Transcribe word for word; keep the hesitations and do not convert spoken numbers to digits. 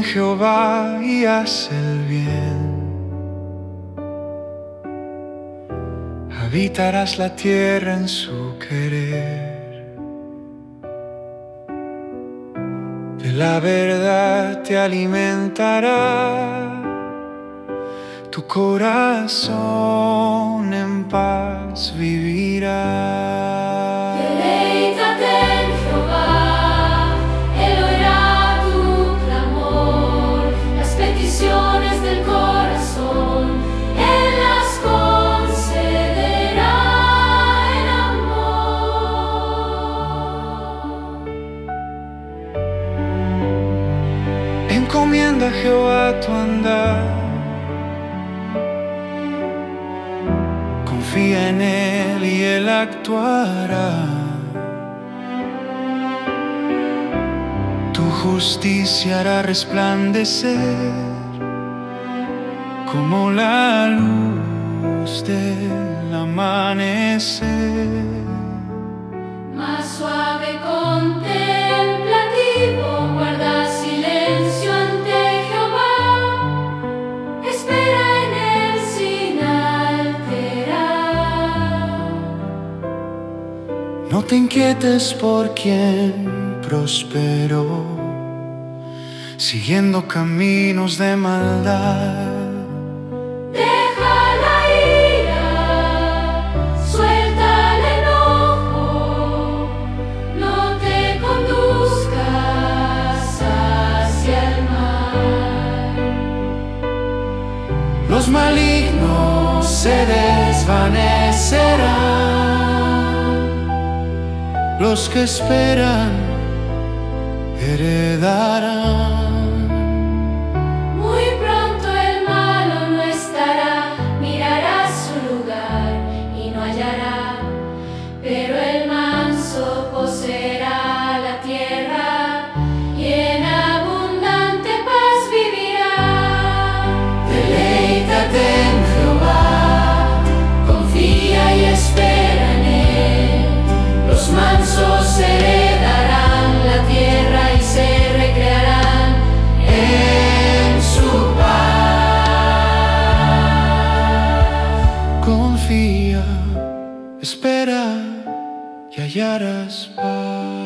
en Jehová y haz el bien. Habitarás la tierra en su querer. De la verdad te alimentará tu corazón, en paz vivirá. Deleítate en Jehová, Él oirá tu clamor, las peticiones del corazón, Él las concederá en amor. Encomienda a Jehová tu andar, confía en Él y Él actuará. Tu justicia hará resplandecer como la luz del amanecer. Más suave contemplativo, guarda silencio ante Jehová, espera en Él sin alterar. No te inquietes por quien prosperó, siguiendo caminos de maldad. Deja la ira, suelta el enojo, no te conduzcas hacia el mal. Los malignos se desvanecerán, los que esperan heredarán. Muy pronto el malo no estará, mirará su lugar y no hallará, pero el manso poseerá la tierra y en abundante paz vivirá. Deleítate en Jehová, confía y espera en Él, los mansos heredarán la tierra y se recrearán en su paz. Confía, espera y hallarás paz.